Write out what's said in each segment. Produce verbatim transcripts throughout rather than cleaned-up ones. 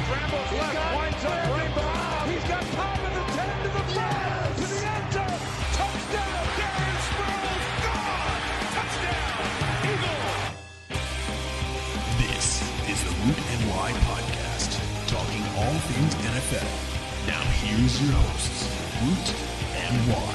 Scrambles left, winds up rebound. He's got time in the ten to the five, to the end zone. Touchdown, Darren Sproles. Gone. Touchdown, Eagles. This is the Root N Y podcast, talking all things N F L. Now here's your hosts, Root N Y.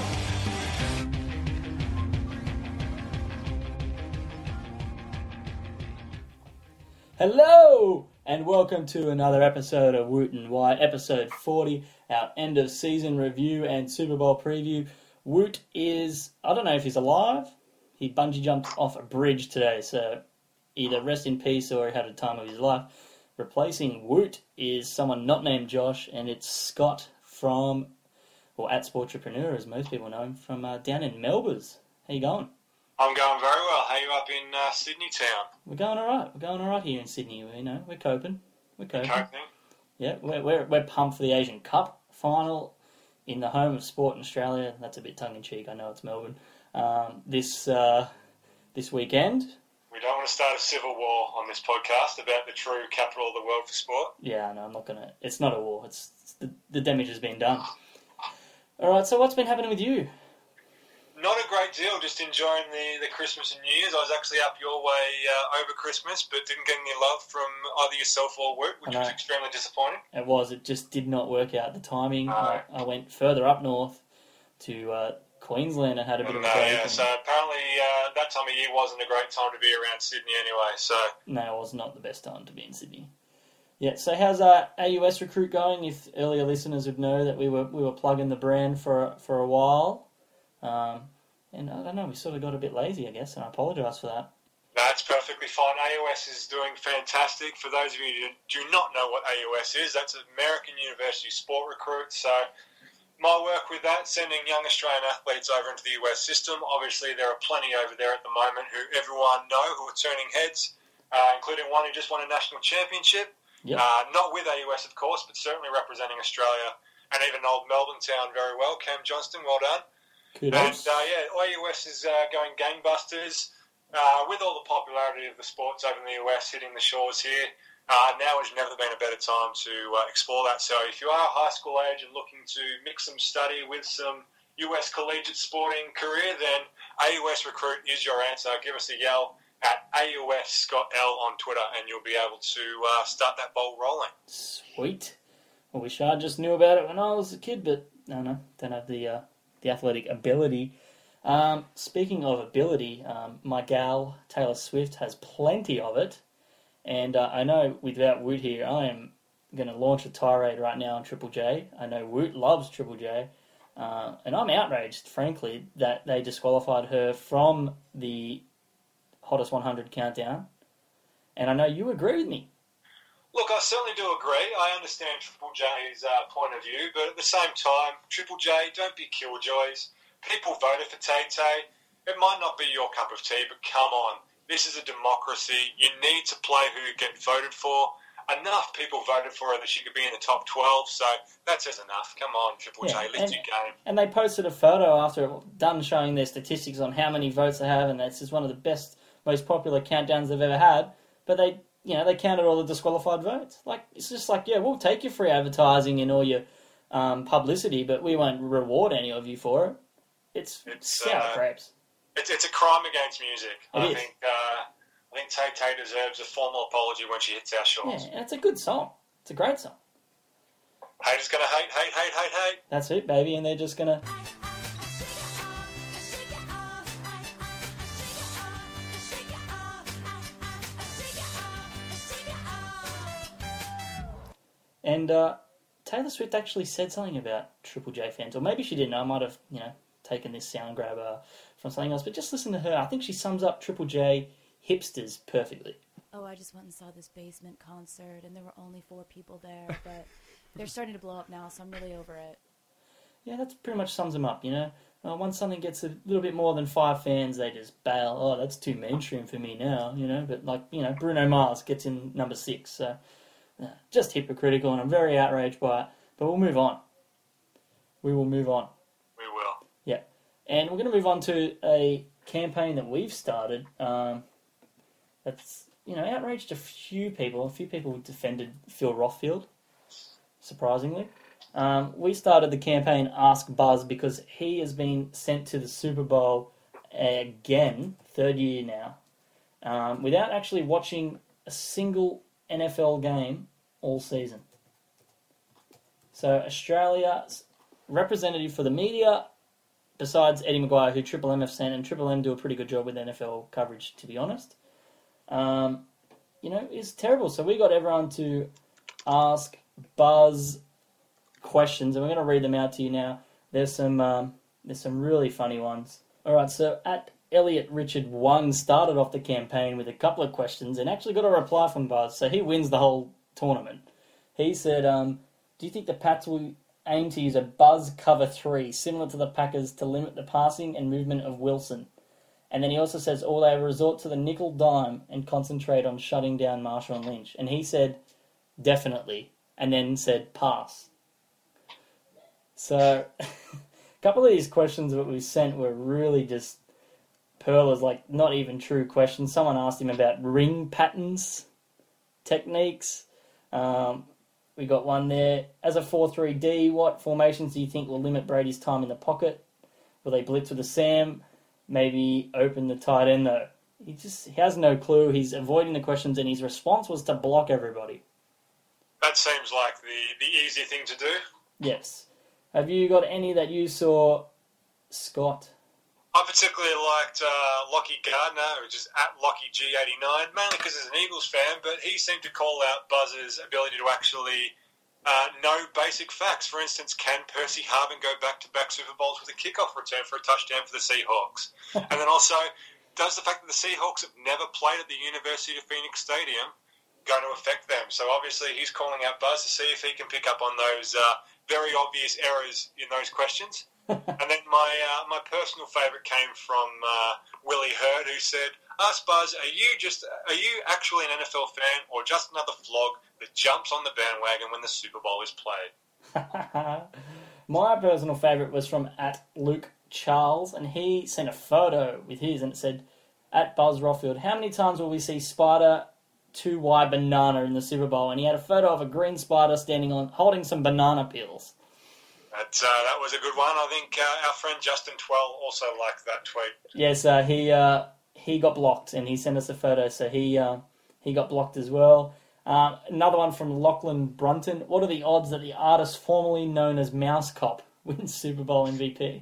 Hello, and welcome to another episode of Woot and Y, episode forty, our end of season review and Super Bowl preview. Woot is, I don't know if he's alive. He bungee jumped off a bridge today, so either rest in peace or he had a time of his life. Replacing Woot is someone not named Josh, and it's Scott from, or at Sportrepreneur, as most people know him, from uh, down in Melbourne. How you going? I'm going very well. How you up in uh, Sydney town? We're going all right. We're going all right here in Sydney. You know, we're coping. We're coping. Coping? Yeah, we're, we're we're pumped for the Asian Cup final in the home of sport in Australia. That's a bit tongue in cheek. I know it's Melbourne. Um, this uh, this weekend. We don't want to start a civil war on this podcast about the true capital of the world for sport. Yeah, no, I'm not gonna. It's not a war. It's, it's the the damage has been done. All right. So what's been happening with you? Not a great deal, just enjoying the, the Christmas and New Year's. I was actually up your way uh, over Christmas, but didn't get any love from either yourself or Woot, which was extremely disappointing. It was. It just did not work out. The timing. No. I, I went further up north to uh, Queensland and had a bit And, of a uh, break. yeah, and- so apparently uh, that time of year wasn't a great time to be around Sydney anyway, so... No, it was not the best time to be in Sydney. Yeah, so how's our A U S recruit going? If earlier listeners would know that we were we were plugging the brand for for a while. Um... And I don't know, we sort of got a bit lazy, I guess, and I apologise for that. That's perfectly fine. A U S is doing fantastic. For those of you who do not know what A U S is, that's American University Sport Recruit. So my work with that, sending young Australian athletes over into the U S system. Obviously, there are plenty over there at the moment who everyone know who are turning heads, uh, including one who just won a national championship. Yep. Uh, not with A U S, of course, but certainly representing Australia and even old Melbourne town very well. Cam Johnston, well done. Kudos. And, uh, yeah, A U S is uh, going gangbusters uh, with all the popularity of the sports over in the U S hitting the shores here. Uh, now has never been a better time to uh, explore that. So if you are high school age and looking to mix some study with some U S collegiate sporting career, then A U S Recruit is your answer. Give us a yell at A U S Scott L on Twitter and you'll be able to uh, start that ball rolling. Sweet. I wish I just knew about it when I was a kid, but no, no, don't have the... Uh... the athletic ability. Um, speaking of ability, um, my gal, Taylor Swift, has plenty of it. And uh, I know without Woot here, I am going to launch a tirade right now on Triple J. I know Woot loves Triple J. Uh, and I'm outraged, frankly, that they disqualified her from the Hottest one hundred countdown. And I know you agree with me. Look, I certainly do agree. I understand Triple J's uh, point of view, but at the same time, Triple J, don't be killjoys. People voted for Tay-Tay. It might not be your cup of tea, but come on. This is a democracy. You need to play who you get voted for. Enough people voted for her that she could be in the top twelve, so that says enough. Come on, Triple Yeah, J, lift your game. And they posted a photo after done showing their statistics on how many votes they have, and this is one of the best, most popular countdowns they've ever had. But they... You know, they counted all the disqualified votes. Like, it's just like, yeah, we'll take your free advertising and all your um, publicity, but we won't reward any of you for it. It's, It's, sour uh, grapes. It's, it's a crime against music. It I is. think uh, I think Tay-Tay deserves a formal apology when she hits our shores. Yeah, and it's a good song. It's a great song. Haters gonna hate, hate, hate, hate, hate. That's it, baby, and they're just going to... And uh, Taylor Swift actually said something about Triple J fans, or maybe she didn't. I might have, you know, taken this sound grabber from something else, but just listen to her. I think she sums up Triple J hipsters perfectly. Oh, I just went and saw this basement concert, and there were only four people there, but they're starting to blow up now, so I'm really over it. Yeah, that pretty much sums them up, you know. Uh, once something gets a little bit more than five fans, they just bail. Oh, that's too mainstream for me now, you know. But, like, you know, Bruno Mars gets in number six, so... Uh, just hypocritical, and I'm very outraged by it. But we'll move on. We will move on. We will. Yeah. And we're going to move on to a campaign that we've started. Um, that's you know, outraged a few people. A few people defended Phil Rothfield, surprisingly. Um, we started the campaign Ask Buzz because he has been sent to the Super Bowl again, third year now, um, without actually watching a single N F L game all season. So Australia's representative for the media, besides Eddie Maguire, who Triple M have sent, and Triple M do a pretty good job with N F L coverage, to be honest, um, you know, is terrible. So we got everyone to ask Buzz questions, and we're going to read them out to you now. There's some um, there's some really funny ones. All right, so at Elliot Richard one started off the campaign with a couple of questions and actually got a reply from Buzz, so he wins the whole tournament. He said, um, do you think the Pats will aim to use a Buzz cover three, similar to the Packers, to limit the passing and movement of Wilson? And then he also says, or they resort to the nickel dime and concentrate on shutting down Marshall and Lynch. And he said, definitely, and then said, pass. So, a couple of these questions that we sent were really just pearlers, like not even true questions. Someone asked him about ring patterns, techniques. Um, we got one there. As a four three D, what formations do you think will limit Brady's time in the pocket? Will they blitz with a Sam? Maybe open the tight end, though. He just he has no clue. He's avoiding the questions, and his response was to block everybody. That seems like the, the easy thing to do. Yes. Have you got any that you saw, Scott? I particularly liked uh, Lockie Gardner, which is at Lockie G eighty-nine, mainly because he's an Eagles fan, but he seemed to call out Buzz's ability to actually uh, know basic facts. For instance, can Percy Harvin go back-to-back Super Bowls with a kickoff return for a touchdown for the Seahawks? And then also, does the fact that the Seahawks have never played at the University of Phoenix Stadium going to affect them? So obviously he's calling out Buzz to see if he can pick up on those uh, very obvious errors in those questions. And then my uh, my personal favourite came from uh, Willie Hurd, who said, "Ask Buzz, are you just are you actually an N F L fan or just another flog that jumps on the bandwagon when the Super Bowl is played?" My personal favourite was from at Luke Charles, and he sent a photo with his, and it said, "At Buzz Rothfield, how many times will we see Spider two Y banana in the Super Bowl?" And he had a photo of a green spider standing on holding some banana peels. That, uh, that was a good one. I think uh, our friend Justin Twell also liked that tweet. Yes, uh, he uh, he got blocked, and he sent us a photo, so he uh, he got blocked as well. Uh, another one from Lachlan Brunton. What are the odds that the artist formerly known as Mouse Cop wins Super Bowl M V P?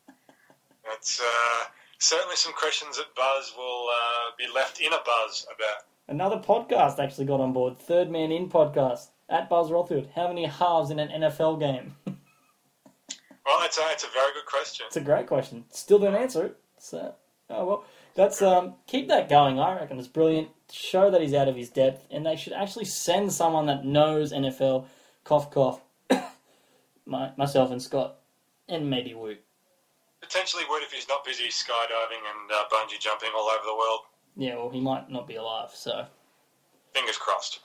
That's uh, certainly some questions that Buzz will uh, be left in a buzz about. Another podcast actually got on board. Third Man In podcast. At Buzz Rothfield. How many halves in an N F L game? Well, it's a, it's a very good question. It's a great question. Still didn't answer it. So, oh well. That's um. Keep that going. I reckon it's brilliant. Show that he's out of his depth, and they should actually send someone that knows N F L. Cough, cough. My, myself and Scott, and maybe Woot. Potentially Woot if he's not busy skydiving and uh, bungee jumping all over the world. Yeah, well, he might not be alive, so. Fingers crossed.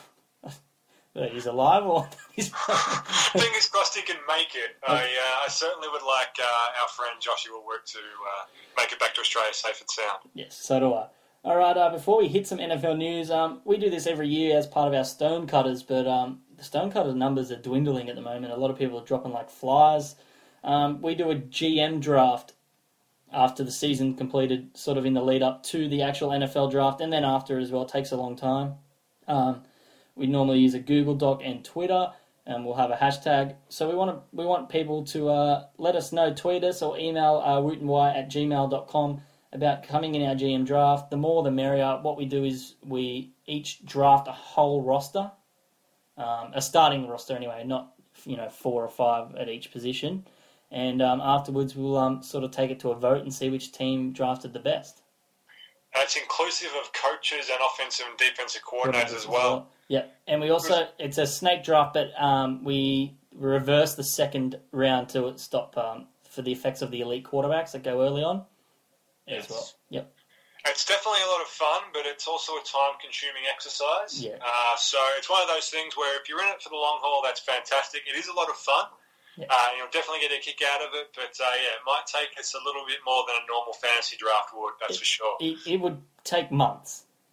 But he's alive, or he's. Fingers crossed he can make it. I, uh, I certainly would like uh, our friend Joshua Woot to uh, make it back to Australia safe and sound. Yes, so do I. All right, uh, before we hit some N F L news, um, we do this every year as part of our Stonecutters, but um, the Stonecutters numbers are dwindling at the moment. A lot of people are dropping like flies. Um, we do a G M draft after the season completed, sort of in the lead up to the actual N F L draft, and then after as well. It takes a long time. Um, we normally use a Google Doc and Twitter, and we'll have a hashtag. So we want to we want people to uh, let us know, tweet us or email uh, wootenwy at gmail dot com about coming in our G M draft. The more the merrier. What we do is we each draft a whole roster, um, a starting roster anyway, not you know four or five at each position. And um, afterwards, we'll um, sort of take it to a vote and see which team drafted the best. And it's inclusive of coaches and offensive and defensive coordinators as well. Yeah, and we also, it's a snake draft, but um, we reverse the second round to stop um, for the effects of the elite quarterbacks that go early on yes. as well. Yep. It's definitely a lot of fun, but it's also a time-consuming exercise. Yeah. Uh, so it's one of those things where if you're in it for the long haul, that's fantastic. It is a lot of fun. Yeah. Uh, you'll definitely get a kick out of it, but uh, yeah, it might take us a little bit more than a normal fantasy draft would, that's it, for sure. It, it would take months.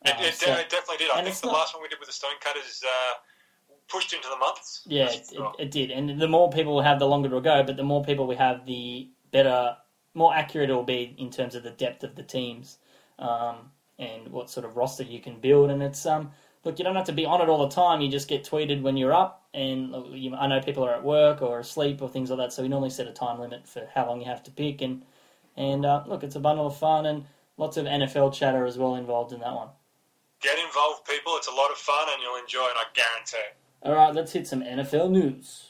It, Um, it, so- it definitely did. I and think it's the not- last one we did with the Stonecutters uh, pushed into the months. Yeah, That's it, for sure. it, it did. And the more people we have, the longer it'll go. But the more people we have, the better, more accurate it'll be in terms of the depth of the teams um, and what sort of roster you can build. And it's um, look, you don't have to be on it all the time. You just get tweeted when you're up. And look, you, I know people are at work or asleep or things like that. So we normally set a time limit for how long you have to pick. And and uh, look, it's a bundle of fun and lots of N F L chatter as well involved in that one. Get involved, people. It's a lot of fun, and you'll enjoy it. I guarantee it. All right, let's hit some N F L news.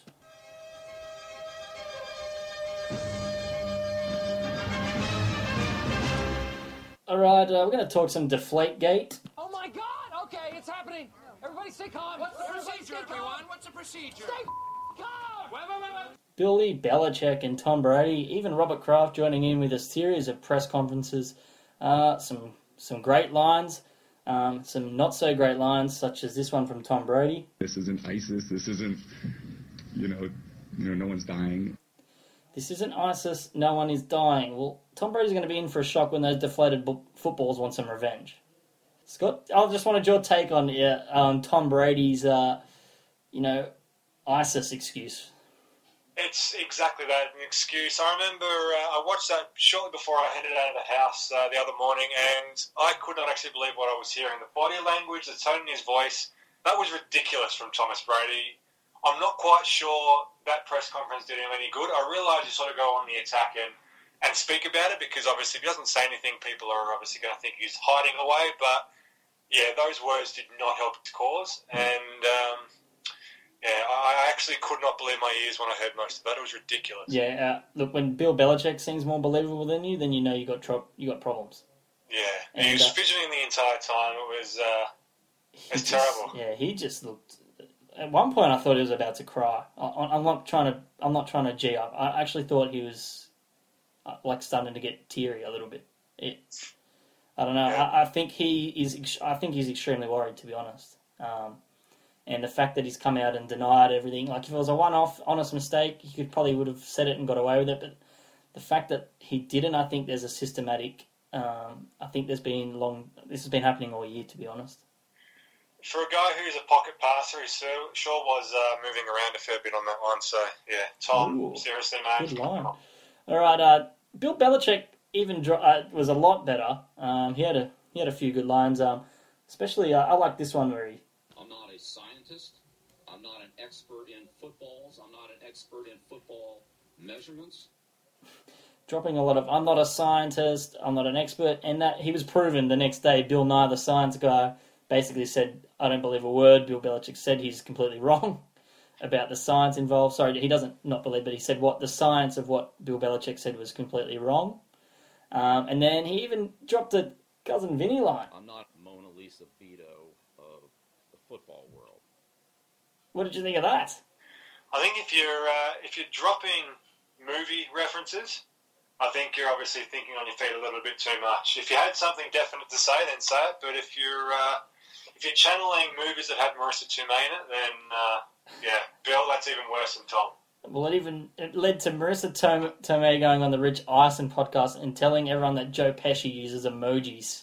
All right, uh, we're going to talk some Deflategate. Oh my God! Okay, it's happening. Everybody stay calm. What's the procedure, everyone? What's the procedure? Stay calm. Wait, wait, wait, wait. Billy Belichick and Tom Brady, even Robert Kraft joining in with a series of press conferences. Uh, some some great lines, um, some not so great lines, such as this one from Tom Brady. This isn't ISIS. This isn't, you know, you know, no one's dying. This isn't ISIS. No one is dying. Well, Tom Brady's going to be in for a shock when those deflated bu- footballs want some revenge. Scott, I just wanted your take on uh, on Tom Brady's, uh, you know, ISIS excuse. It's exactly that, an excuse. I remember uh, I watched that shortly before I headed out of the house uh, the other morning, and I could not actually believe what I was hearing. The body language, the tone in his voice, that was ridiculous from Thomas Brady. I'm not quite sure that press conference did him any good. I realise you sort of go on the attack and, and speak about it, because obviously if he doesn't say anything, people are obviously going to think he's hiding away. But, yeah, those words did not help his cause, and... Um, Yeah, I actually could not believe my ears when I heard most of that. It was ridiculous. Yeah, uh, look, when Bill Belichick seems more believable than you, then you know you got tro- you got problems. Yeah, And, he was uh, fidgeting the entire time. It was, uh, He it's just- terrible. Yeah, he just looked. At one point, I thought he was about to cry. I, I'm not trying to. I'm not trying to g up. I actually thought he was uh, like starting to get teary a little bit. It. I don't know. Yeah. I, I think he is. ex- I think he's extremely worried, to be honest. Um, and the fact that he's come out and denied everything, like if it was a one-off, honest mistake, he could probably would have said it and got away with it. But the fact that he didn't, I think there's a systematic. Um, I think there's been long. This has been happening all year, to be honest. For a guy who's a pocket passer, he sure, sure was uh, moving around a fair bit on that one. So, yeah, Tom, Ooh, seriously, mate. Good line. All right, uh, Bill Belichick even dro- uh, was a lot better. Um, he had a he had a few good lines. Um, especially, uh, I like this one where he. I'm not a scientist. I'm not an expert in footballs. I'm not an expert in football measurements. Dropping a lot of, I'm not a scientist, I'm not an expert, and that he was proven the next day. Bill Nye, the science guy, basically said, I don't believe a word Bill Belichick said. He's completely wrong about the science involved. Sorry, he doesn't not believe, but he said what the science of what Bill Belichick said was completely wrong. Um, and then he even dropped a Cousin Vinny line. I'm not Mona Lisa Vito of the football world. What did you think of that? I think if you're uh, if you're dropping movie references, I think you're obviously thinking on your feet a little bit too much. If you had something definite to say, then say it. But if you're uh, if you're channeling movies that have Marissa Tomei in it, then uh, yeah, Bill, that's even worse than Tom. Well, it even it led to Marissa Tom- Tomei going on the Rich Eisen podcast and telling everyone that Joe Pesci uses emojis.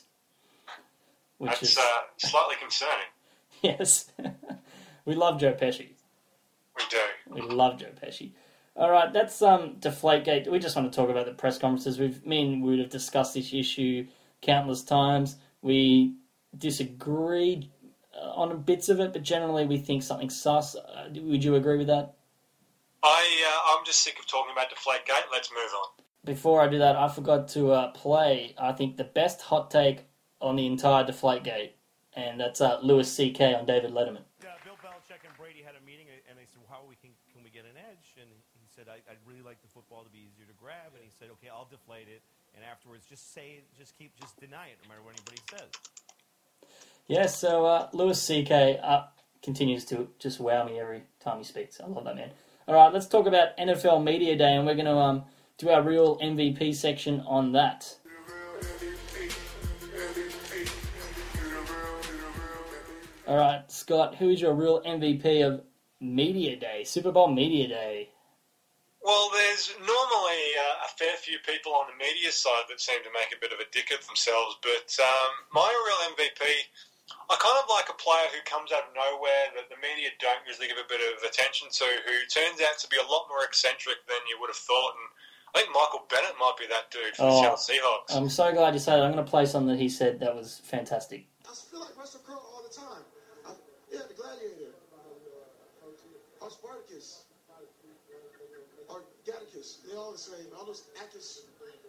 Which That's is, uh, slightly concerning. yes. We love Joe Pesci. We do. We love Joe Pesci. All right, that's um, Deflategate. We just want to talk about the press conferences. We've, me and Wood have discussed this issue countless times. We disagreed on bits of it, but generally we think something's sus. Uh, would you agree with that? I uh, I'm just sick of talking about Deflategate. Let's move on. Before I do that, I forgot to uh, play, I think, the best hot take on the entire Deflategate, and that's uh, Louis C K on David Letterman. Uh, Bill Belichick and Brady had a meeting, and they said, "How we can can we get an edge?" And he said, I, "I'd really like the football to be easier to grab." And he said, "Okay, I'll deflate it, and afterwards, just say, just keep, just deny it, no matter what anybody says." Yeah, so uh, Louis C K uh, continues to just wow me every time he speaks. I love that man. All right, let's talk about N F L Media Day, and we're going to um, do our real M V P section on that. All right, Scott, who is your real M V P of Media Day, Super Bowl Media Day? Well, there's normally uh, a fair few people on the media side that seem to make a bit of a dick of themselves, but um, my real M V P, I kind of like a player who comes out of nowhere that the media don't usually give a bit of attention to, who turns out to be a lot more eccentric than you would have thought, and I think Michael Bennett might be that dude for Oh, the Seattle Seahawks. I'm so glad you said it. I'm going to play something that he said that was fantastic. I feel like Russell Crowe all the time. I, yeah, the Gladiator. Or Spartacus. Or Gattacus. They're all the same. All those actors.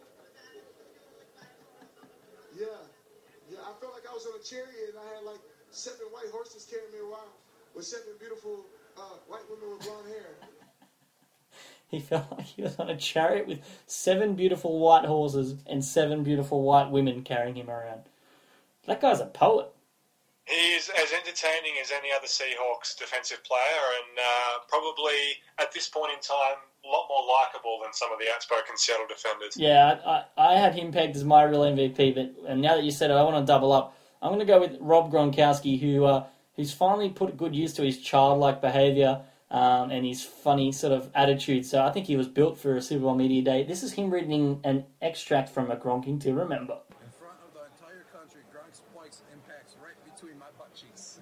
Yeah. Yeah, I felt like I was on a chariot and I had like seven white horses carrying me around with seven beautiful uh, white women with blonde hair. He felt like he was on a chariot with seven beautiful white horses and seven beautiful white women carrying him around. That guy's a poet. He's as entertaining as any other Seahawks defensive player, and uh, probably at this point in time, a lot more likeable than some of the outspoken Seattle defenders. Yeah, I, I, I had him pegged as my real M V P, but and now that you said it, I want to double up. I'm going to go with Rob Gronkowski, who uh, who's finally put good use to his childlike behaviour um, and his funny sort of attitude. So I think he was built for a Super Bowl Media Day. This is him reading an extract from a Gronking to Remember. In front of the entire country, Gronk's spikes impacts right between my butt cheeks.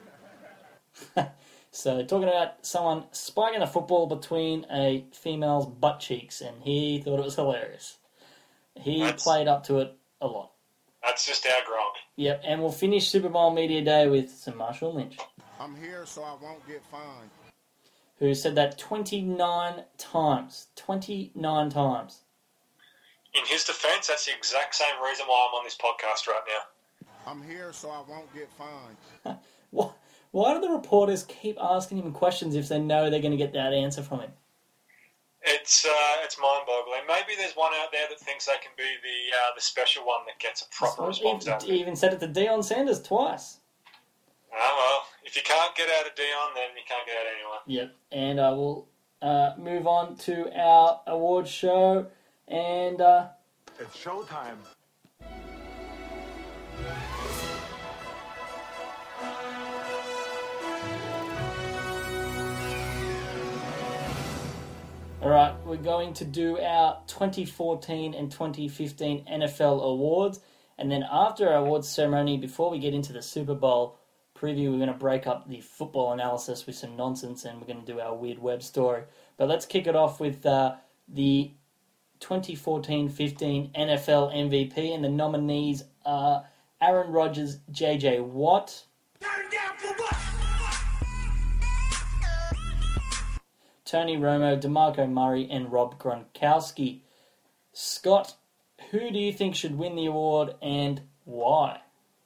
So talking about someone spiking a football between a female's butt cheeks, and he thought it was hilarious. He That's- played up to it a lot. That's just our Gronk. Yep, and we'll finish Super Bowl Media Day with some Marshall Lynch, I'm here so I won't get fined. who said that twenty-nine times. twenty-nine times. In his defence, that's the exact same reason why I'm on this podcast right now. I'm here so I won't get fined. Why, why do the reporters keep asking him questions if they know they're going to get that answer from him? It's uh, it's mind-boggling. Maybe there's one out there that thinks they can be the uh, the special one that gets a proper response out of He it. even said it to Deion Sanders twice. Ah, well, if you can't get out of Dion, then you can't get out anyone. Yep, and I will uh, move on to our awards show, and uh, It's showtime. all right, we're going to do our twenty fourteen and twenty fifteen N F L awards, and then after our awards ceremony, before we get into the Super Bowl preview, we're going to break up the football analysis with some nonsense, and we're going to do our weird web story. But let's kick it off with uh, the twenty fourteen fifteen N F L M V P, and the nominees are Aaron Rodgers, J J Watt, Tony Romo, DeMarco Murray, and Rob Gronkowski. Scott, who do you think should win the award and why?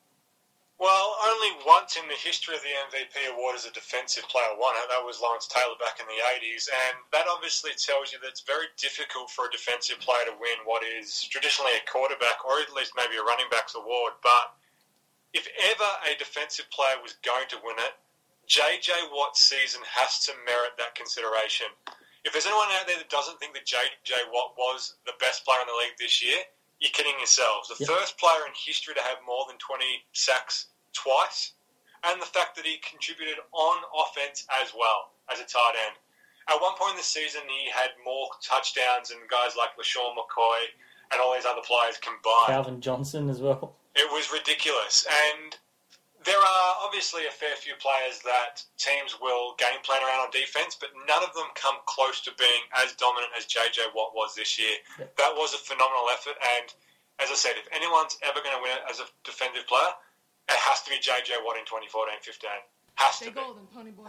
Well, only once in the history of the M V P award has a defensive player won it. That was Lawrence Taylor back in the eighties, and that obviously tells you that it's very difficult for a defensive player to win what is traditionally a quarterback or at least maybe a running back's award. But if ever a defensive player was going to win it, J J Watt's season has to merit that consideration. If there's anyone out there that doesn't think that J J Watt was the best player in the league this year, you're kidding yourselves. The Yep. first player in history to have more than twenty sacks twice, and the fact that he contributed on offense as well as a tight end. At one point in the season, he had more touchdowns than guys like LaShawn McCoy and all these other players combined. Calvin Johnson as well. It was ridiculous. And there are obviously a fair few players that teams will game plan around on defense, but none of them come close to being as dominant as J J Watt was this year. Yep. That was a phenomenal effort, and as I said, if anyone's ever going to win it as a defensive player, it has to be J J Watt in twenty fourteen fifteen. Has to Stay be. golden, pony boy.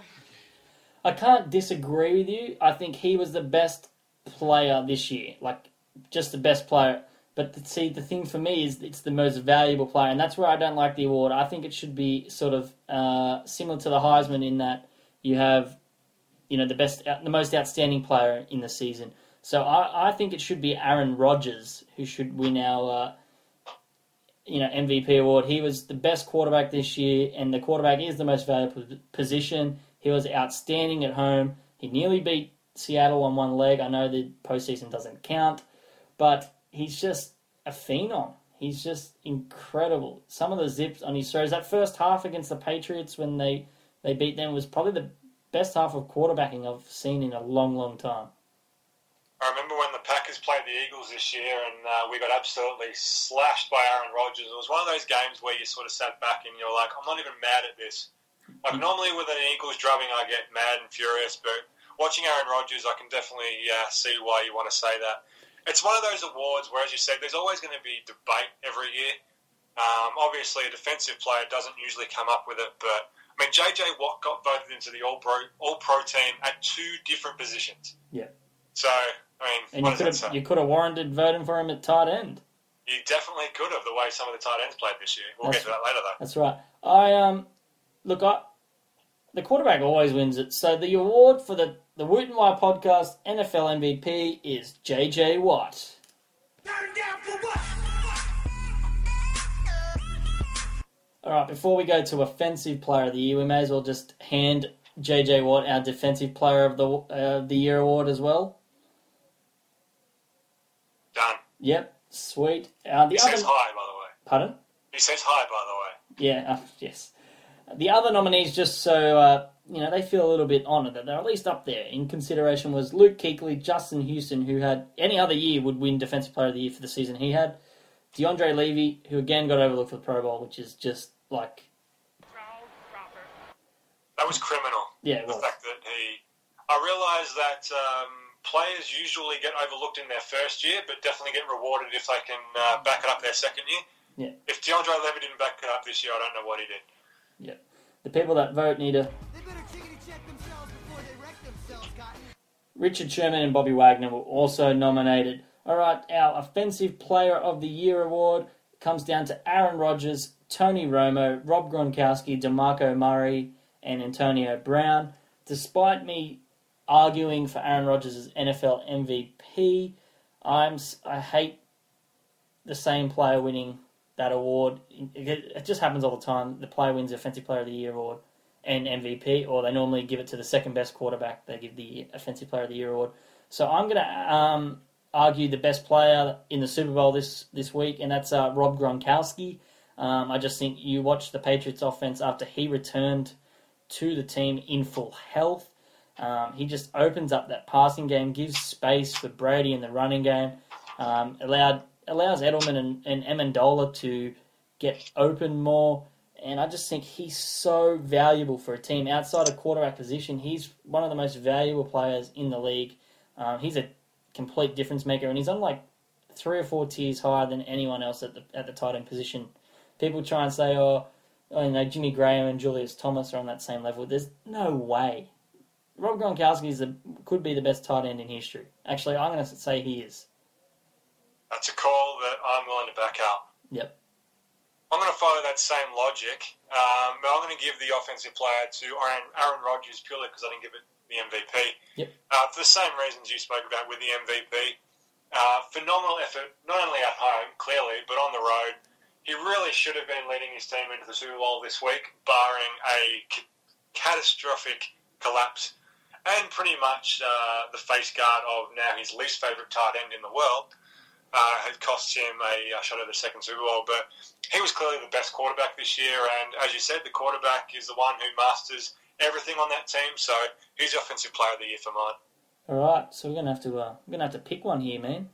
I can't disagree with you. I think he was the best player this year, like just the best player. But the, see, the thing for me is it's the most valuable player, and that's where I don't like the award. I think it should be sort of uh, similar to the Heisman in that you have, you know, the best, the most outstanding player in the season. So I, I think it should be Aaron Rodgers who should win our, uh, you know, M V P award. He was the best quarterback this year, and the quarterback is the most valuable position. He was outstanding at home. He nearly beat Seattle on one leg. I know the postseason doesn't count, but he's just a phenom. He's just incredible. Some of the zips on his throws. That first half against the Patriots when they, they beat them was probably the best half of quarterbacking I've seen in a long, long time. I remember when the Packers played the Eagles this year and uh, we got absolutely slashed by Aaron Rodgers. It was one of those games where you sort of sat back and you're like, I'm not even mad at this. Like, normally with an Eagles drubbing, I get mad and furious, but watching Aaron Rodgers, I can definitely uh, see why you want to say that. It's one of those awards where, as you said, there's always going to be debate every year. Um, obviously, a defensive player doesn't usually come up with it, but, I mean, J J Watt got voted into the All-Pro, All-Pro team at two different positions. Yeah. So, I mean, and what you does could that have say? you could have warranted voting for him at tight end. You definitely could have, the way some of the tight ends played this year. We'll That's get to that later, though. That's right. I um, look, I the quarterback always wins it. So the award for the the Woot and Wye podcast N F L M V P is J J Watt. All right. Before we go to offensive player of the year, we may as well just hand J J Watt our defensive player of the uh, the year award as well. Done. Yep. Sweet. Uh, the He other... says hi, by the way. Pardon? He says hi, by the way. Yeah, uh, yes. The other nominees, just so uh, you know, they feel a little bit honoured that they're at least up there. In consideration was Luke Kuechly, Justin Houston, who had any other year would win Defensive Player of the Year for the season he had. DeAndre Levy, who again got overlooked for the Pro Bowl, which is just like... That was criminal. Yeah, it the was. fact that he... I realise that um, players usually get overlooked in their first year, but definitely get rewarded if they can uh, back it up their second year. Yeah. If DeAndre Levy didn't back it up this year, I don't know what he did. Yeah. The people that vote need to... Richard Sherman and Bobby Wagner were also nominated. All right, our Offensive Player of the Year award comes down to Aaron Rodgers, Tony Romo, Rob Gronkowski, DeMarco Murray, and Antonio Brown. Despite me arguing for Aaron Rodgers' N F L M V P, I'm I hate the same player winning that award. It, it just happens all the time. The player wins the Offensive Player of the Year award and M V P, or they normally give it to the second best quarterback. They give the Offensive Player of the Year award. So I'm going to um, argue the best player in the Super Bowl this, this week, and that's uh, Rob Gronkowski. Um, I just think you watch the Patriots offense after he returned to the team in full health. Um, he just opens up that passing game, gives space for Brady in the running game, um, allowed allows Edelman and, and Amendola to get open more. And I just think he's so valuable for a team. Outside of quarterback position, he's one of the most valuable players in the league. Um, he's a complete difference maker, and he's on like three or four tiers higher than anyone else at the at the tight end position. People try and say, oh, oh you know, Jimmy Graham and Julius Thomas are on that same level. There's no way. Rob Gronkowski is a, could be the best tight end in history. Actually, I'm going to say he is. That's a call that I'm willing to back out. Yep. I'm going to follow that same logic, um, but I'm going to give the offensive player to Aaron, Aaron Rodgers purely because I didn't give it the M V P. Yep. Uh, for the same reasons you spoke about with the M V P. Uh, phenomenal effort, not only at home, clearly, but on the road. He really should have been leading his team into the Super Bowl this week, barring a c- catastrophic collapse and pretty much uh, the face guard of now his least favourite tight end in the world. Uh, had cost him a uh, shot at the second Super Bowl, but he was clearly the best quarterback this year, and as you said, the quarterback is the one who masters everything on that team, so he's the offensive player of the year for mine. All right, so we're gonna have to uh, we're gonna have to pick one here, man.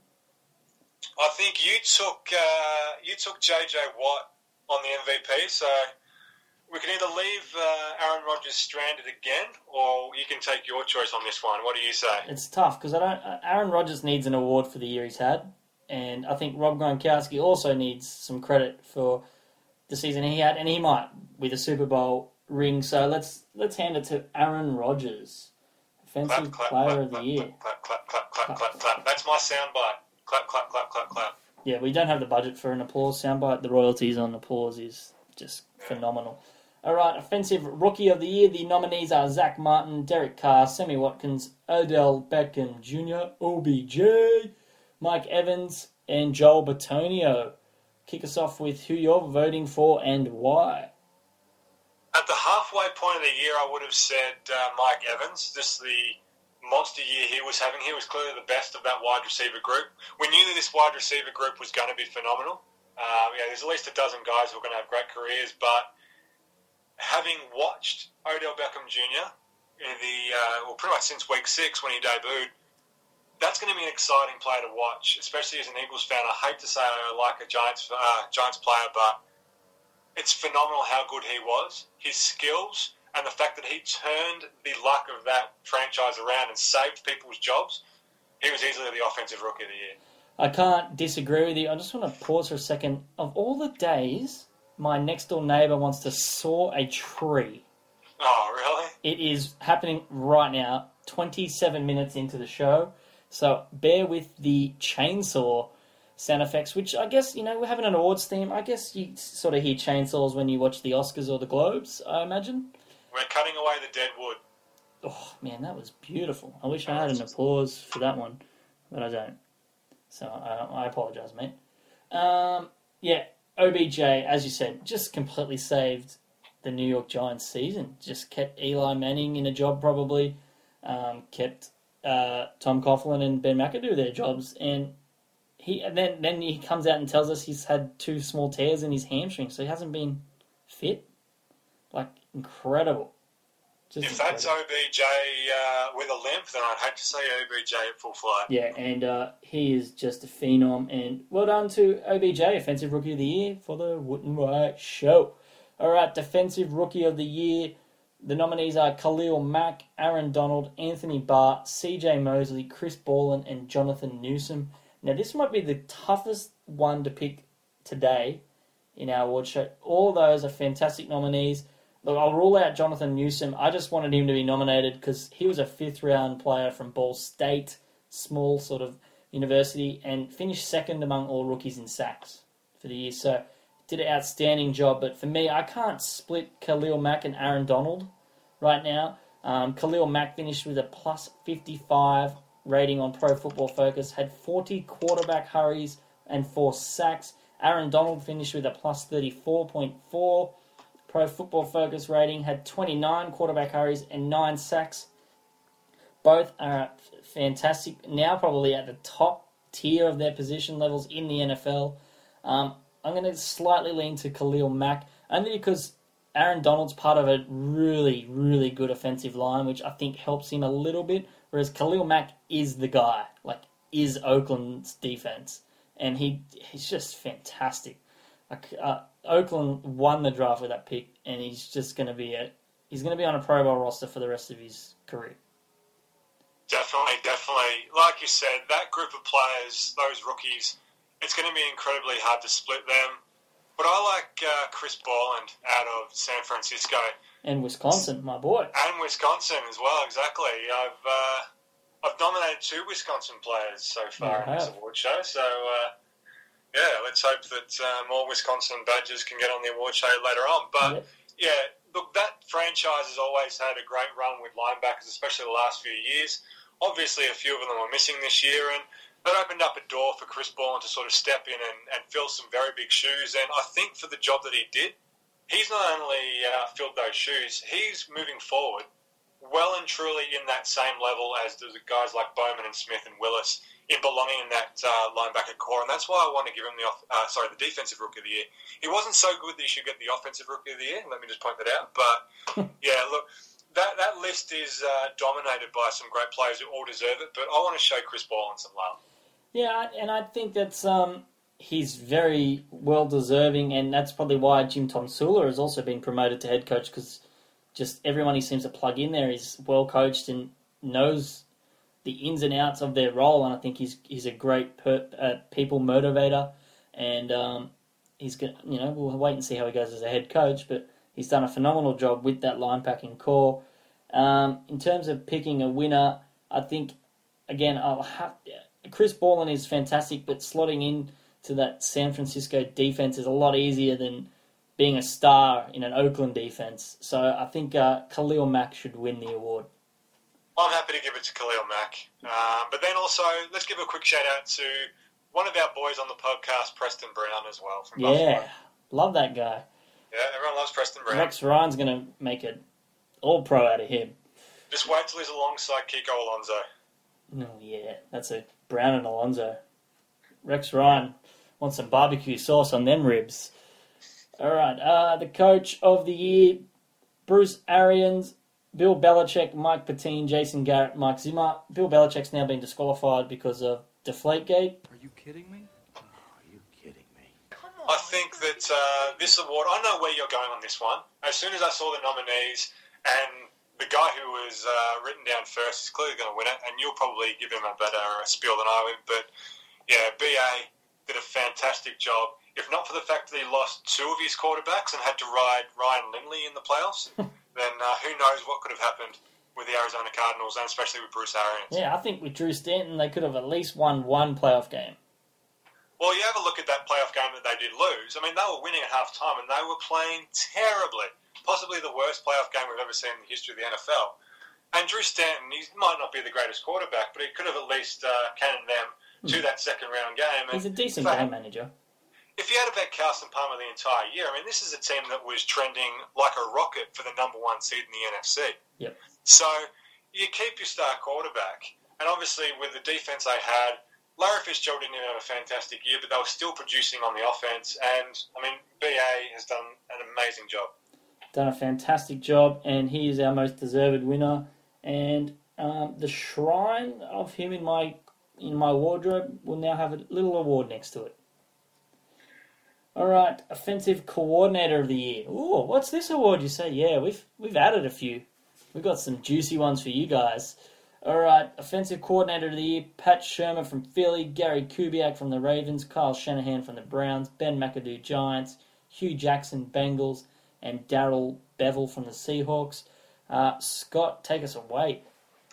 I think you took uh, you took J J Watt on the M V P, so we can either leave uh, Aaron Rodgers stranded again, or you can take your choice on this one. What do you say? It's tough because I don't. Uh, Aaron Rodgers needs an award for the year he's had, and I think Rob Gronkowski also needs some credit for the season he had, and he might with a Super Bowl ring. So let's let's hand it to Aaron Rodgers, Offensive clap, clap, Player clap, of the clap, Year. Clap, clap, clap, clap, clap, clap. That's my soundbite. Clap, clap, clap, clap, clap. Yeah, we don't have the budget for an applause soundbite. The royalties on applause is just phenomenal. All right, Offensive Rookie of the Year. The nominees are Zach Martin, Derek Carr, Sammy Watkins, Odell Beckham Junior, O B J, Mike Evans, and Joel Bitonio. Kick us off with who you're voting for and why. At the halfway point of the year, I would have said uh, Mike Evans. Just the monster year he was having. He was clearly the best of that wide receiver group. We knew that this wide receiver group was going to be phenomenal. Uh, yeah, there's at least a dozen guys who are going to have great careers, but having watched Odell Beckham Junior in the uh, well, pretty much since week six when he debuted, that's going to be an exciting player to watch, especially as an Eagles fan. I hate to say I like a Giants uh, Giants player, but it's phenomenal how good he was. His skills and the fact that he turned the luck of that franchise around and saved people's jobs. He was easily the offensive rookie of the year. I can't disagree with you. I just want to pause for a second. Of all the days my next door neighbour wants to saw a tree. Oh, really? It is happening right now, twenty-seven minutes into the show. So bear with the chainsaw sound effects, which I guess, you know, we're having an awards theme. I guess you sort of hear chainsaws when you watch the Oscars or the Globes, I imagine. We're cutting away the dead wood. Oh, man, that was beautiful. I wish I had an applause for that one, but I don't. So I, I apologise, mate. Um, yeah, O B J, as you said, just completely saved the New York Giants season. Just kept Eli Manning in a job probably, um, kept uh, Tom Coughlin and Ben McAdoo their jobs, and he and then, then he comes out and tells us he's had two small tears in his hamstring, so he hasn't been fit. Like, incredible. Just if that's incredible. O B J uh, with a limp, then I'd hate to say O B J at full flight. Yeah, and uh, he is just a phenom. And well done to O B J, Offensive Rookie of the Year for the Woot and Wye Show. All right, Defensive Rookie of the Year. The nominees are Khalil Mack, Aaron Donald, Anthony Barr, C J Mosley, Chris Borland, and Jonathan Newsom. Now, this might be the toughest one to pick today in our award show. All those are fantastic nominees. Look, I'll rule out Jonathan Newsom. I just wanted him to be nominated because he was a fifth-round player from Ball State, small sort of university, and finished second among all rookies in sacks for the year. So, did an outstanding job. But for me, I can't split Khalil Mack and Aaron Donald right now. Um, Khalil Mack finished with a plus fifty-five rating on Pro Football Focus, had forty quarterback hurries and four sacks. Aaron Donald finished with a plus thirty-four point four Pro Football Focus rating, had twenty-nine quarterback hurries and nine sacks. Both are fantastic. Now probably at the top tier of their position levels in the N F L. Um, I'm going to slightly lean to Khalil Mack, only because Aaron Donald's part of a really, really good offensive line, which I think helps him a little bit, whereas Khalil Mack is the guy, like, is Oakland's defense. And he he's just fantastic. Like, uh, Oakland won the draft with that pick, and he's just going to be a he's going to be on a Pro Bowl roster for the rest of his career. Definitely, definitely. Like you said, that group of players, those rookies, it's going to be incredibly hard to split them. But I like uh, Chris Borland out of San Francisco. And Wisconsin, my boy. And Wisconsin as well, exactly. I've uh, I've nominated two Wisconsin players so far in this award show, so uh, yeah, let's hope that uh, more Wisconsin badges can get on the award show later on. But yeah. yeah, look, that franchise has always had a great run with linebackers, especially the last few years. Obviously, a few of them are missing this year, and that opened up a door for Chris Borland to sort of step in and, and fill some very big shoes. And I think for the job that he did, he's not only uh, filled those shoes, he's moving forward well and truly in that same level as the guys like Bowman and Smith and Willis in belonging in that uh, linebacker core. And that's why I want to give him the off, uh, sorry the defensive rookie of the year. He wasn't so good that he should get the offensive rookie of the year. Let me just point that out. But yeah, look, that that list is uh, dominated by some great players who all deserve it. But I want to show Chris Borland some love. Yeah, and I think that's um, he's very well deserving, and that's probably why Jim Tomsula has also been promoted to head coach, because just everyone he seems to plug in there is well coached and knows the ins and outs of their role, and I think he's he's a great per, uh, people motivator, and um, he's gonna, you know, we'll wait and see how he goes as a head coach, but he's done a phenomenal job with that linebacking core. Um, in terms of picking a winner, I think again I'll have. Chris Borland is fantastic, but slotting in to that San Francisco defense is a lot easier than being a star in an Oakland defense. So I think uh, Khalil Mack should win the award. I'm happy to give it to Khalil Mack. Um, but then also, let's give a quick shout out to one of our boys on the podcast, Preston Brown, as well. From yeah, Buffalo. Love that guy. Yeah, everyone loves Preston Brown. Rex Ryan's going to make an all-pro out of him. Just wait till he's alongside Kiko Alonso. Oh, yeah, that's a Brown and Alonso. Rex Ryan wants some barbecue sauce on them ribs. All right, uh, the coach of the year, Bruce Arians. Bill Belichick, Mike Patine, Jason Garrett, Mike Zimmer. Bill Belichick's now been disqualified because of Deflategate. Are you kidding me? I think that uh, this award, I know where you're going on this one. As soon as I saw the nominees, and the guy who was uh, written down first is clearly going to win it, and you'll probably give him a better uh, spiel than I would. But yeah, B A did a fantastic job. If not for the fact that he lost two of his quarterbacks and had to ride Ryan Lindley in the playoffs, then uh, who knows what could have happened with the Arizona Cardinals, and especially with Bruce Arians. Yeah, I think with Drew Stanton, they could have at least won one playoff game. Well, you have a look at that playoff game that they did lose. I mean, they were winning at half-time, and they were playing terribly. Possibly the worst playoff game we've ever seen in the history of the N F L. And Drew Stanton, he might not be the greatest quarterback, but he could have at least uh, cannoned them to mm. that second-round game. And he's a decent fact, game manager. If you had to bet Carson Palmer the entire year, I mean, this is a team that was trending like a rocket for the number one seed in the N F C. Yep. So you keep your star quarterback, and obviously with the defense they had, Larry Fitzgerald didn't even have a fantastic year, but they were still producing on the offense. And, I mean, B A has done an amazing job. Done a fantastic job, and he is our most deserved winner. And um, the shrine of him in my in my wardrobe will now have a little award next to it. All right, Offensive Coordinator of the Year. Ooh, what's this award, you say? Yeah, we've we've added a few. We've got some juicy ones for you guys. All right, Offensive Coordinator of the Year, Pat Shurmur from Philly, Gary Kubiak from the Ravens, Kyle Shanahan from the Browns, Ben McAdoo Giants, Hugh Jackson Bengals, and Darrell Bevel from the Seahawks. Uh, Scott, take us away.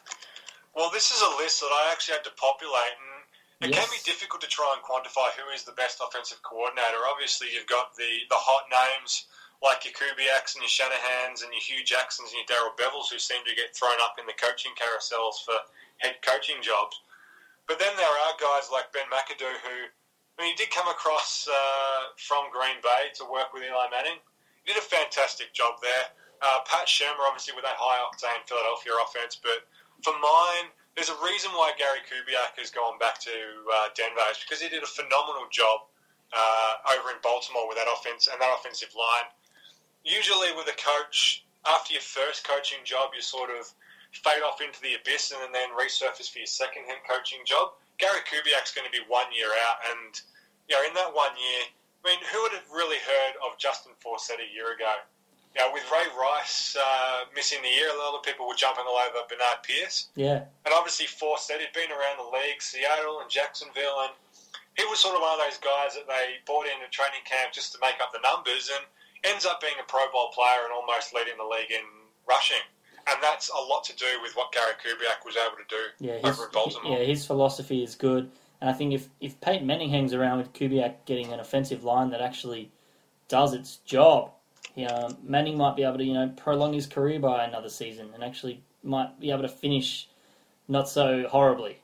Well, this is a list that I actually had to populate, and it yes. can be difficult to try and quantify who is the best offensive coordinator. Obviously, you've got the, the hot names like your Kubiaks and your Shanahans and your Hugh Jacksons and your Darrell Bevels, who seem to get thrown up in the coaching carousels for head coaching jobs. But then there are guys like Ben McAdoo, who, I mean, he did come across uh, from Green Bay to work with Eli Manning. He did a fantastic job there. Uh, Pat Shurmur, obviously, with that high-octane Philadelphia offense. But for mine, there's a reason why Gary Kubiak has gone back to uh, Denver. It's because he did a phenomenal job uh, over in Baltimore with that offense and that offensive line. Usually with a coach, after your first coaching job, you sort of fade off into the abyss and then resurface for your second head coaching job. Gary Kubiak's going to be one year out, and you know, in that one year, I mean, who would have really heard of Justin Forsett a year ago? You know, with Ray Rice uh, missing the year, a lot of people were jumping all over Bernard Pierce. Yeah. And obviously Forsett had been around the league, Seattle and Jacksonville, and he was sort of one of those guys that they brought in a training camp just to make up the numbers, and ends up being a Pro Bowl player and almost leading the league in rushing. And that's a lot to do with what Gary Kubiak was able to do yeah, over in Baltimore. Yeah, his philosophy is good. And I think if, if Peyton Manning hangs around with Kubiak getting an offensive line that actually does its job, he, um, Manning might be able to, you know, prolong his career by another season and actually might be able to finish not so horribly.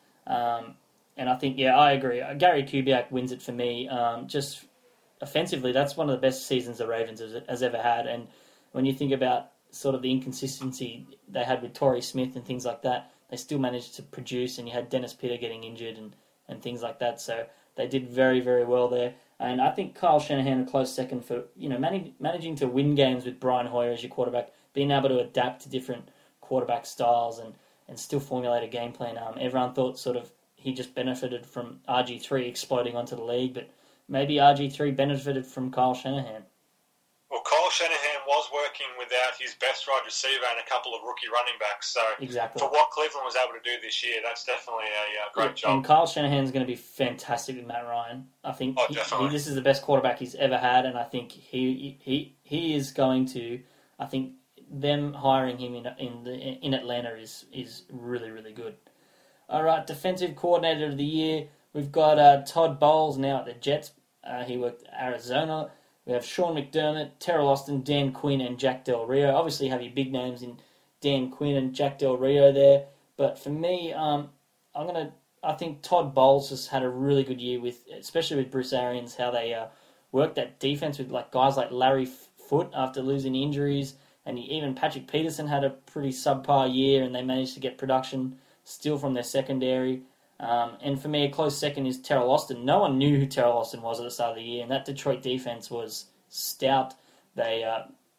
Um, and I think, yeah, I agree. Gary Kubiak wins it for me. Um, just offensively, that's one of the best seasons the Ravens has, has ever had. And when you think about sort of the inconsistency they had with Torrey Smith and things like that, they still managed to produce, and you had Dennis Pitta getting injured and, and things like that. So they did very, very well there. And I think Kyle Shanahan a close second for, you know, managing, managing to win games with Brian Hoyer as your quarterback, being able to adapt to different quarterback styles and, and still formulate a game plan. Um, everyone thought sort of he just benefited from R G three exploding onto the league, but maybe R G three benefited from Kyle Shanahan. Well, Kyle Shanahan was working without his best wide receiver and a couple of rookie running backs. So exactly. For what Cleveland was able to do this year, that's definitely a uh, great yeah, job. And Kyle Shanahan's going to be fantastic with Matt Ryan. I think oh, he, definitely. he, this is the best quarterback he's ever had, and I think he he he is going to. I think them hiring him in in the in Atlanta is is really really good. All right, defensive coordinator of the year. We've got uh, Todd Bowles now at the Jets. Uh, he worked at Arizona. We have Sean McDermott, Terrell Austin, Dan Quinn, and Jack Del Rio. Obviously, you have your big names in Dan Quinn and Jack Del Rio there. But for me, um, I'm gonna. I think Todd Bowles has had a really good year with, especially with Bruce Arians, how they uh, worked that defense with like guys like Larry Foote after losing injuries, and even Patrick Peterson had a pretty subpar year, and they managed to get production still from their secondary. Um, and for me, a close second is Terrell Austin. No one knew who Terrell Austin was at the start of the year, and that Detroit defense was stout. They uh,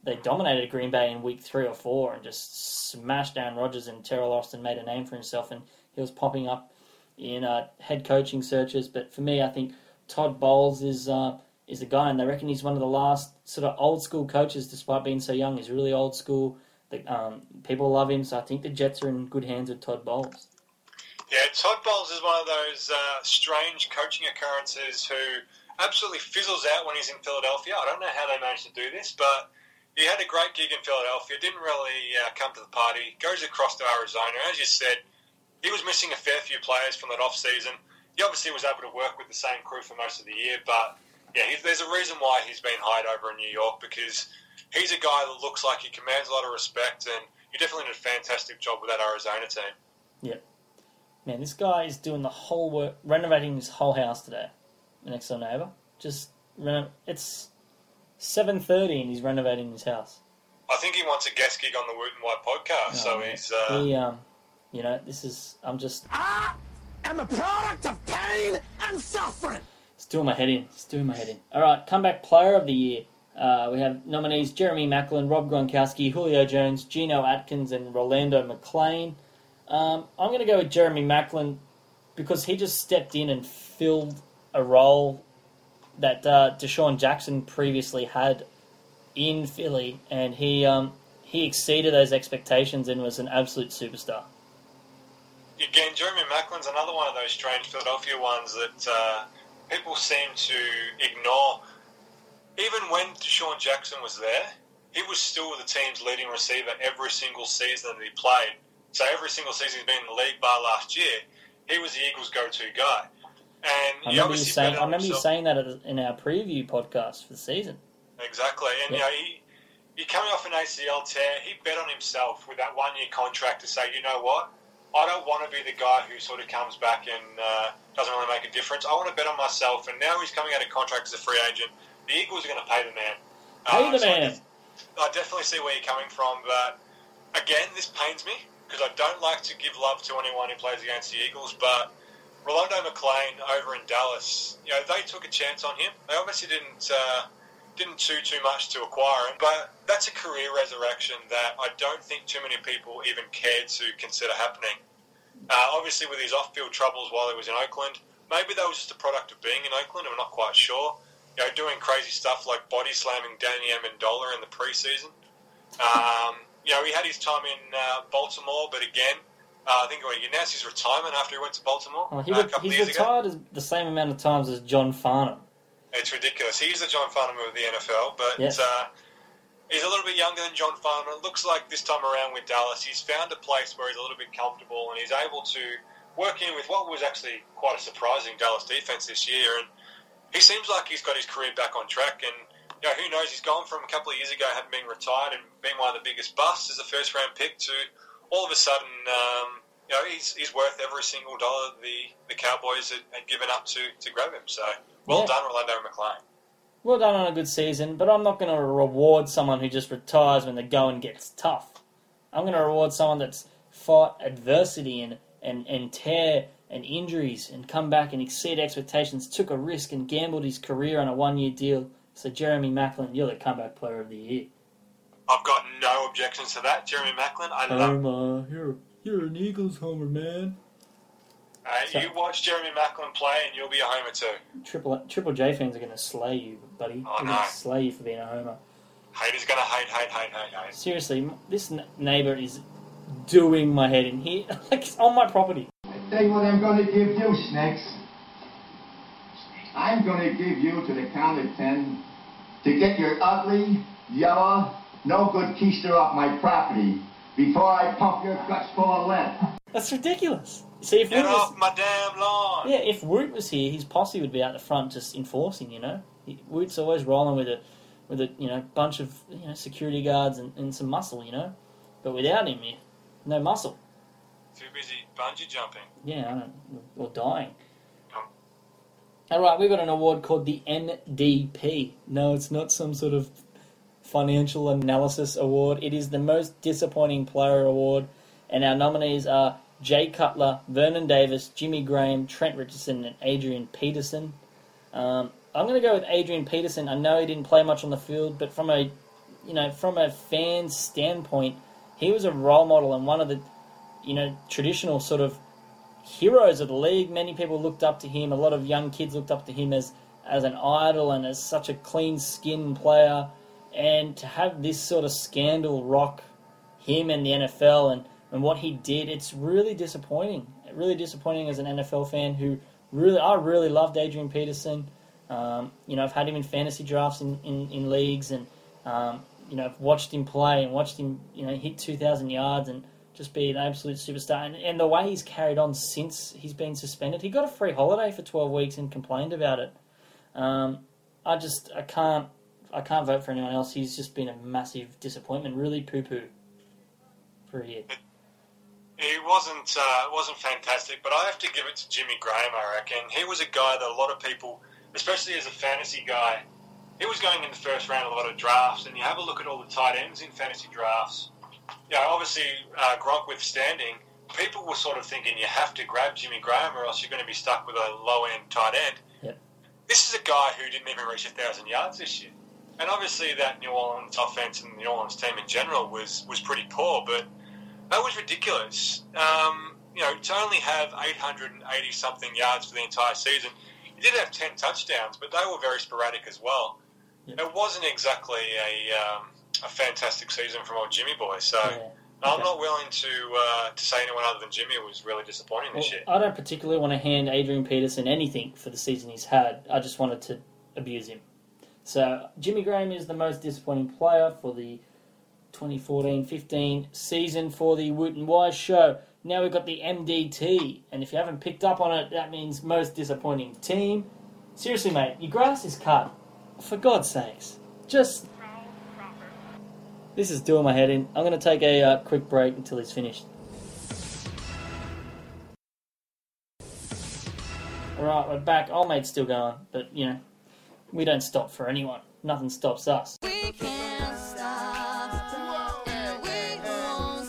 they dominated Green Bay in week three or four and just smashed Aaron Rodgers, and Terrell Austin made a name for himself, and he was popping up in uh, head coaching searches. But for me, I think Todd Bowles is uh, is the guy, and they reckon he's one of the last sort of old school coaches, despite being so young. He's really old school. The, um, people love him, so I think the Jets are in good hands with Todd Bowles. Yeah, Todd Bowles is one of those uh, strange coaching occurrences who absolutely fizzles out when he's in Philadelphia. I don't know how they managed to do this, but he had a great gig in Philadelphia, didn't really uh, come to the party, goes across to Arizona. As you said, he was missing a fair few players from that off-season. He obviously was able to work with the same crew for most of the year, but yeah, he, there's a reason why he's been hired over in New York, because he's a guy that looks like he commands a lot of respect, and he definitely did a fantastic job with that Arizona team. Yep. Man, this guy is doing the whole work, renovating his whole house today. Next door neighbour. Just, reno- it's seven thirty and he's renovating his house. I think he wants a guest gig on the Woot and White podcast, oh, so man. he's... Uh... He, um, you know, this is, I'm just... I am a product of pain and suffering! It's doing my head in. It's doing my head in. All right, comeback player of the year. Uh, we have nominees Jeremy Maclin, Rob Gronkowski, Julio Jones, Geno Atkins, and Rolando McClain. Um, I'm going to go with Jeremy Maclin because he just stepped in and filled a role that uh, Deshaun Jackson previously had in Philly, and he um, he exceeded those expectations and was an absolute superstar. Again, Jeremy Maclin's another one of those strange Philadelphia ones that uh, people seem to ignore. Even when Deshaun Jackson was there, he was still the team's leading receiver every single season that he played. So every single season he's been in the league, bar last year, he was the Eagles' go-to guy. And I he remember, you obviously saying, bet I on remember you himself. saying that in our preview podcast for the season. Exactly. And, Yeah. you know, he, he coming off an A C L tear, he bet on himself with that one-year contract to say, you know what, I don't want to be the guy who sort of comes back and uh, doesn't really make a difference. I want to bet on myself, and now he's coming out of contract as a free agent. The Eagles are going to pay the man. Pay Uh, the so I man. def- I definitely see where you're coming from, but again, this pains me because I don't like to give love to anyone who plays against the Eagles, but Rolando McClain over in Dallas, you know, they took a chance on him. They obviously didn't uh, didn't do too much to acquire him, but that's a career resurrection that I don't think too many people even cared to consider happening. Uh, obviously, with his off-field troubles while he was in Oakland, maybe that was just a product of being in Oakland. I'm not quite sure. You know, doing crazy stuff like body slamming Danny Amendola in the preseason. Um, you know, he had his time in uh, Baltimore, but again, uh, I think he announced his retirement after he went to Baltimore Oh, he uh, a re- couple he's of years ago. retired as the same amount of times as John Farnham. It's ridiculous. He's the John Farnham of the N F L, but Yes. uh, he's a little bit younger than John Farnham. It looks like this time around with Dallas, he's found a place where he's a little bit comfortable and he's able to work in with what was actually quite a surprising Dallas defense this year. And he seems like he's got his career back on track. And you know, who knows? He's gone from a couple of years ago having been retired and being one of the biggest busts as a first round pick to all of a sudden, um, you know, he's he's worth every single dollar the, the Cowboys had, had given up to, to grab him. So well Yeah. done, Rolando McClain. Well done on a good season, but I'm not going to reward someone who just retires when the going gets tough. I'm going to reward someone that's fought adversity and, and, and tear and injuries and come back and exceed expectations, took a risk and gambled his career on a one-year deal. So Jeremy Maclin, you're the comeback player of the year. I've got no objections to that. Jeremy Maclin, I love Homer, you're, you're an Eagles homer, man. uh, You watch Jeremy Maclin play and you'll be a homer too. Triple Triple J fans are going to slay you, buddy. Oh, They're no. going to slay you for being a homer. Haters going to hate, hate, hate, hate, hate. Seriously, this n- neighbour is doing my head in here. Like, it's on my property. Tell you what I'm going to give you, Snakes. I'm going to give you to the count of ten to get your ugly, yellow, no good keister off my property before I pump your guts full of lead. That's ridiculous. See, if Get Woot was, off my damn lawn. yeah, if Woot was here, his posse would be out the front just enforcing. You know, He- Woot's always rolling with a with a you know bunch of you know security guards and, and some muscle. You know, but without him, yeah, no muscle. Too busy bungee jumping. Yeah, I don't, or dying. All right, we've got an award called the N D P. No, it's not some sort of financial analysis award. It is the most disappointing player award, and our nominees are Jay Cutler, Vernon Davis, Jimmy Graham, Trent Richardson, and Adrian Peterson. Um, I'm going to go with Adrian Peterson. I know he didn't play much on the field, but from a you know, from a fan's standpoint, he was a role model and one of the, you know, traditional sort of heroes of the league. Many people looked up to him. A lot of young kids looked up to him as, as an idol and as such a clean-skinned player. And to have this sort of scandal rock him and the N F L and, and what he did, it's really disappointing. Really disappointing as an N F L fan who really, I really loved Adrian Peterson. Um, you know, I've had him in fantasy drafts in, in, in leagues and, um, you know, I've watched him play and watched him, you know, hit two thousand yards and just be an absolute superstar. And, and the way he's carried on since he's been suspended, he got a free holiday for twelve weeks and complained about it. Um, I just, I can't, I can't vote for anyone else. He's just been a massive disappointment, really poo-poo for a year. He wasn't, uh, wasn't fantastic, but I have to give it to Jimmy Graham, I reckon. He was a guy that a lot of people, especially as a fantasy guy, he was going in the first round of a lot of drafts, and you have a look at all the tight ends in fantasy drafts. You know, obviously, uh, Gronk withstanding, people were sort of thinking you have to grab Jimmy Graham or else you're going to be stuck with a low-end tight end. Yep. This is a guy who didn't even reach one thousand yards this year. And obviously that New Orleans offense and the New Orleans team in general was, was pretty poor, but that was ridiculous. Um, you know, to only have eight hundred eighty-something yards for the entire season. He did have ten touchdowns, but they were very sporadic as well. Yep. It wasn't exactly a um, a fantastic season from old Jimmy boy. So yeah. okay. I'm not willing to uh, to say anyone other than Jimmy was really disappointing this well, year. I don't particularly want to hand Adrian Peterson anything for the season he's had. I just wanted to abuse him. So Jimmy Graham is the most disappointing player for the twenty fourteen fifteen season for the Woot and Wise show. Now we've got the M D T, and if you haven't picked up on it, that means most disappointing team. Seriously, mate, your grass is cut. For God's sakes. Just... This is doing my head in. I'm going to take a uh, quick break until he's finished. Alright, we're back. Old mate's still going, but, you know, we don't stop for anyone. Nothing stops us. We can't stop, and we won't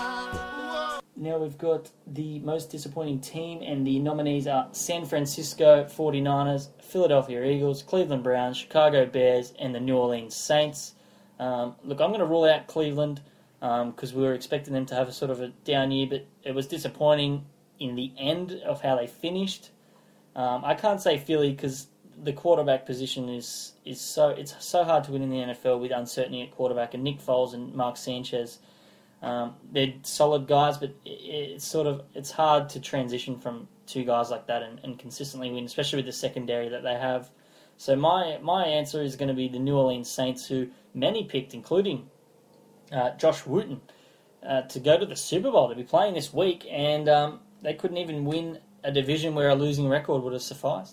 stop. Now we've got the most disappointing team, and the nominees are San Francisco forty-niners, Philadelphia Eagles, Cleveland Browns, Chicago Bears, and the New Orleans Saints. Um, look, I'm going to rule out Cleveland because um, we were expecting them to have a sort of a down year, but it was disappointing in the end of how they finished. Um, I can't say Philly because the quarterback position is is so it's so hard to win in the N F L with uncertainty at quarterback, and Nick Foles and Mark Sanchez, um, they're solid guys, but it, it's sort of it's hard to transition from two guys like that and, and consistently win, especially with the secondary that they have. So my my answer is going to be the New Orleans Saints, who many picked, including uh, Josh Wooten, uh, to go to the Super Bowl, to be playing this week, and um, they couldn't even win a division where a losing record would have sufficed.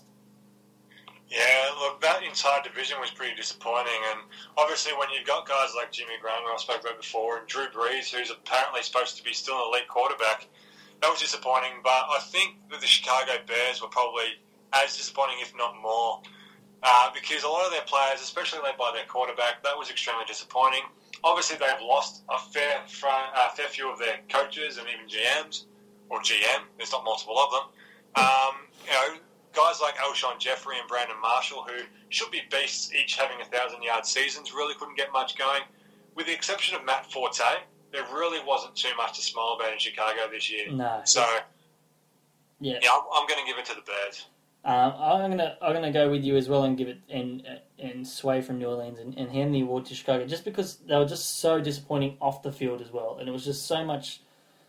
Yeah, look, that entire division was pretty disappointing, and obviously when you've got guys like Jimmy Graham, who I spoke about before, and Drew Brees, who's apparently supposed to be still an elite quarterback, that was disappointing, but I think that the Chicago Bears were probably as disappointing, if not more, uh, because a lot of their players, especially led by their quarterback, that was extremely disappointing. Obviously, they've lost a fair, front, uh, fair few of their coaches and even G Ms, or G M, there's not multiple of them. Um, you know, guys like Alshon Jeffrey and Brandon Marshall, who should be beasts, each having a thousand-yard seasons, really couldn't get much going. With the exception of Matt Forte, there really wasn't too much to smile about in Chicago this year. No. So, yeah, yeah I'm, I'm going to give it to the Bears. Um, I'm gonna I'm gonna go with you as well and give it and and sway from New Orleans and, and hand the award to Chicago, just because they were just so disappointing off the field as well, and it was just so much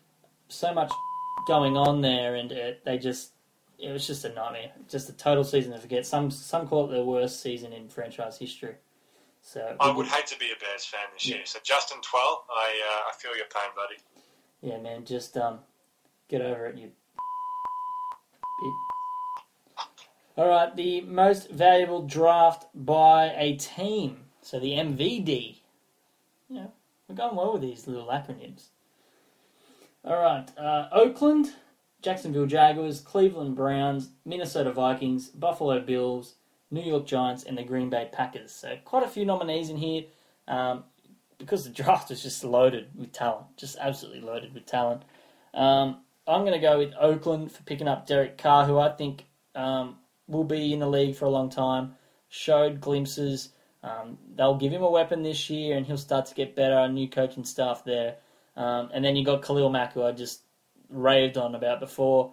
so much going on there, and it, they just it was just a nightmare, just a total season to forget. Some some call it the worst season in franchise history. So I would hate to be a Bears fan this yeah. year. So Justin Twell, I uh, I feel your pain, buddy. Yeah, man, just um get over it, you. Bit. All right, the most valuable draft by a team. So the M V D. Yeah, we're going well with these little acronyms. All right, uh, Oakland, Jacksonville Jaguars, Cleveland Browns, Minnesota Vikings, Buffalo Bills, New York Giants, and the Green Bay Packers. So quite a few nominees in here um, because the draft was just loaded with talent, just absolutely loaded with talent. Um, I'm going to go with Oakland for picking up Derek Carr, who I think... Um, will be in the league for a long time, showed glimpses Um, they'll give him a weapon this year, and he'll start to get better. A new coaching staff there, um, and then you got Khalil Mack, who I just raved on about before.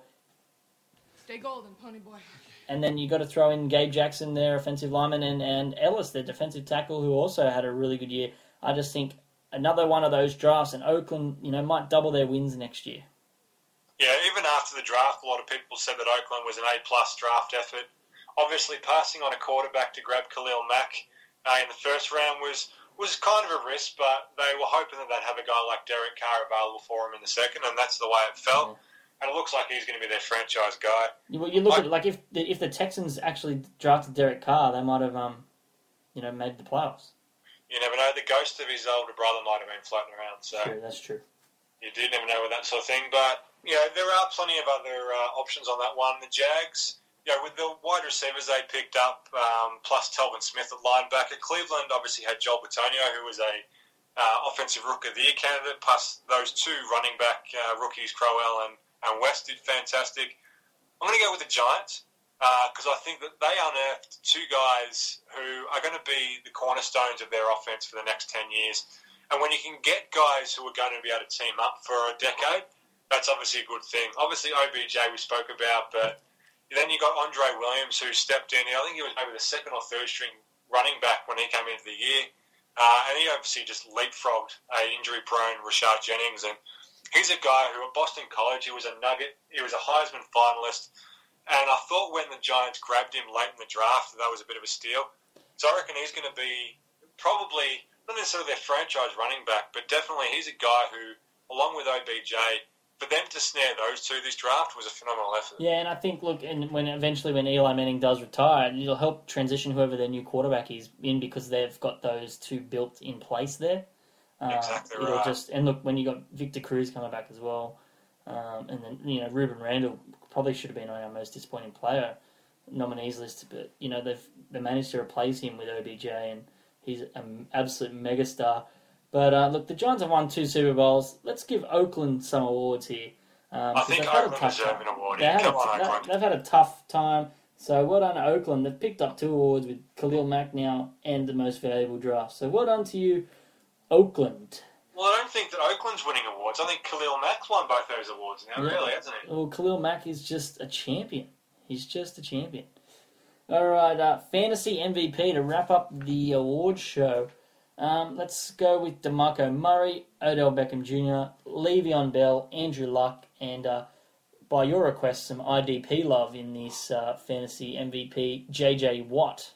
Stay golden, pony boy. And then you got to throw in Gabe Jackson, their offensive lineman, and, and Ellis, their defensive tackle, who also had a really good year. I just think another one of those drafts, and Oakland, you know, might double their wins next year. Yeah, even after the draft, a lot of people said that Oakland was an A-plus draft effort. Obviously, passing on a quarterback to grab Khalil Mack uh, in the first round was, was kind of a risk, but they were hoping that they'd have a guy like Derek Carr available for him in the second, and that's the way it felt. Yeah. And it looks like he's going to be their franchise guy. You, you look I, at it, like if the, if the Texans actually drafted Derek Carr, they might have, um, you know, made the playoffs. You never know. The ghost of his older brother might have been floating around. So true, that's true. You do never know with that sort of thing. But you know, there are plenty of other uh, options on that one. The Jags, you know, with the wide receivers they picked up, um, plus Telvin Smith at linebacker. Cleveland obviously had Joel Bitonio, who was a uh, offensive rookie of the year candidate. Plus those two running back uh, rookies, Crowell and And West did fantastic. I'm going to go with the Giants because uh, I think that they unearthed two guys who are going to be the cornerstones of their offense for the next ten years. And when you can get guys who are going to be able to team up for a decade, that's obviously a good thing. Obviously, O B J we spoke about, but then you got Andre Williams who stepped in. I think he was maybe the second or third string running back when he came into the year. Uh, and he obviously just leapfrogged a injury-prone Rashad Jennings. And he's a guy who at Boston College, he was a nugget, he was a Heisman finalist, and I thought when the Giants grabbed him late in the draft, that was a bit of a steal. So I reckon he's going to be probably, not necessarily their franchise running back, but definitely he's a guy who, along with O B J, for them to snare those two this draft was a phenomenal effort. Yeah, and I think, look, and when eventually when Eli Manning does retire, it'll help transition whoever their new quarterback is in because they've got those two built in place there. Uh, exactly it'll right. Just, and look, when you got Victor Cruz coming back as well, um, and then, you know, Ruben Randall probably should have been on our most disappointing player nominees list, but, you know, they've they managed to replace him with O B J, and he's an absolute megastar. But, uh, look, the Giants have won two Super Bowls. Let's give Oakland some awards here. Um, I think Oakland deserve an award. They Come a, on, they, Oakland. They've had a tough time. So well done to Oakland. They've picked up two awards with Khalil Mack now and the most valuable draft. So well done to you, Oakland. Well, I don't think that Oakland's winning awards. I think Khalil Mack's won both those awards now, Yeah. really, hasn't he? Well, Khalil Mack is just a champion. He's just a champion. All right, uh, Fantasy M V P to wrap up the award show. Um, let's go with DeMarco Murray, Odell Beckham Junior, Le'Veon Bell, Andrew Luck, and uh, by your request, some I D P love in this uh, Fantasy M V P, J J Watt.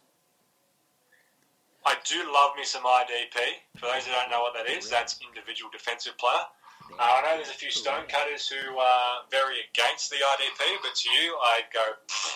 I do love me some I D P. For those who don't know what that is, that's individual defensive player. Uh, I know there's a few stonecutters who are very against the I D P, but to you, I'd go.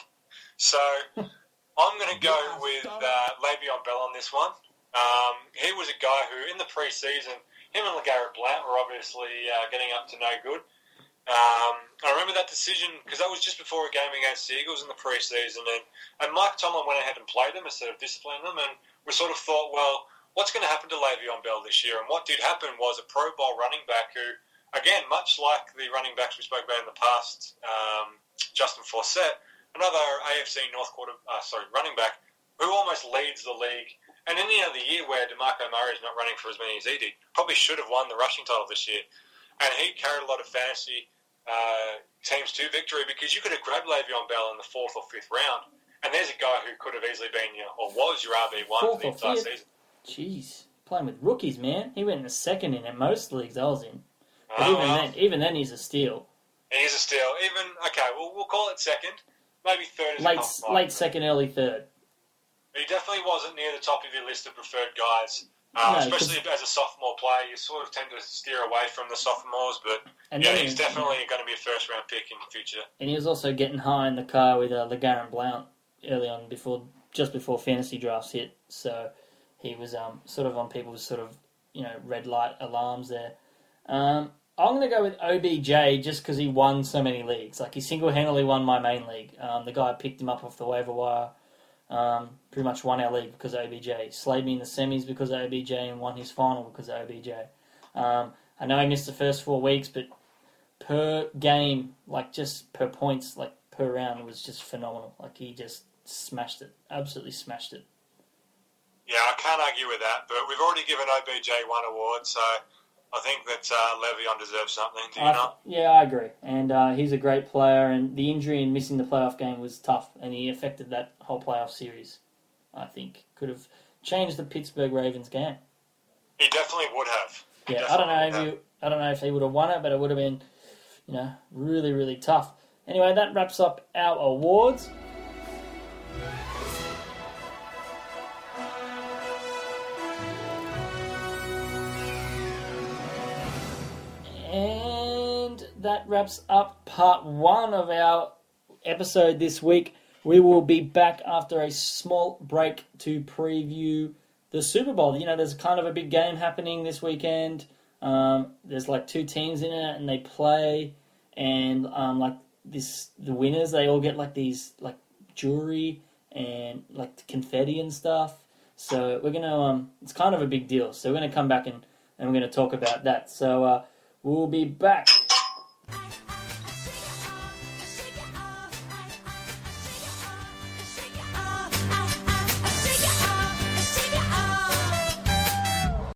So I'm going to go with uh, Le'Veon Bell on this one. Um, he was a guy who, in the preseason, him and LeGarrette Blount were obviously uh, getting up to no good. Um, I remember that decision because that was just before a game against the Eagles in the preseason, and, and Mike Tomlin went ahead and played them instead of disciplining them, and we sort of thought, well, what's going to happen to Le'Veon Bell this year? And what did happen was a Pro Bowl running back who, again, much like the running backs we spoke about in the past, um, Justin Forsett, another A F C North quarter, uh, sorry, running back who almost leads the league. And in the other year where DeMarco Murray is not running for as many as he did, probably should have won the rushing title this year. And he carried a lot of fantasy uh, teams to victory because you could have grabbed Le'Veon Bell in the fourth or fifth round. And there's a guy who could have easily been, your, or was your R B one for the entire season. Jeez, playing with rookies, man. He went in the second in most leagues I was in. But Oh, even well. then, even then, he's a steal. He's a steal. Even, okay, well, we'll call it second. Maybe third is Late, a top late second, early third. He definitely wasn't near the top of your list of preferred guys. Uh, No, especially as a sophomore player, you sort of tend to steer away from the sophomores, but And yeah, then- he's definitely going to be a first-round pick in the future. And he was also getting high in the car with uh, LeGarrette Blount early on, before just before fantasy drafts hit. So he was um, sort of on people's sort of you know red light alarms there. Um, I'm going to go with O B J just because he won so many leagues. Like he single-handedly won my main league. Um, the guy picked him up off the waiver wire. Um, pretty much won our league because of O B J. Slayed me in the semis because of O B J and won his final because of O B J. Um, I know he missed the first four weeks, but per game, like just per points, like per round, it was just phenomenal. Like he just smashed it, absolutely smashed it. Yeah, I can't argue with that, but we've already given O B J one award, so I think that uh, Le'Veon deserves something. Do you I, not? Yeah, I agree. And uh, he's a great player, and the injury and missing the playoff game was tough, and he affected that whole playoff series, I think. Could have changed the Pittsburgh Ravens game. He definitely would have. He Yeah, I don't know if definitely you, I don't know if he would have won it, but it would have been, you know, really, really tough. Anyway, that wraps up our awards. And that wraps up part one of our episode this week. We will be back after a small break to preview the Super Bowl. You know, there's kind of a big game happening this weekend. Um, there's like two teams in it, and they play, and um, like this, the winners, they all get like these like jewelry and like confetti and stuff. So we're gonna, um, it's kind of a big deal. So we're gonna come back and, and we're gonna talk about that. So uh, we'll be back.